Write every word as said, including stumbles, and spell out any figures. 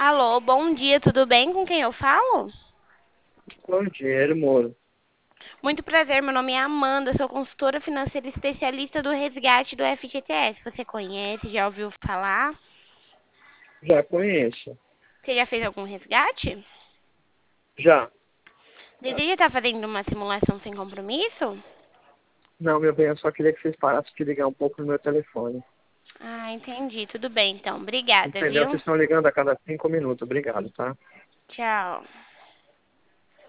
Alô, bom dia, tudo bem? Com quem eu falo? Bom dia, Moro. Muito prazer, meu nome é Amanda, sou consultora financeira especialista do resgate do F G T S. Você conhece, já ouviu falar? Já conheço. Você já fez algum resgate? Já. Deseja estar fazendo uma simulação sem compromisso? Não, meu bem, eu só queria que vocês parassem de ligar um pouco no meu telefone. Ah, entendi. Tudo bem, então. Obrigada, Entendeu? viu? Vocês estão ligando a cada cinco minutos. Obrigado, tá? Tchau.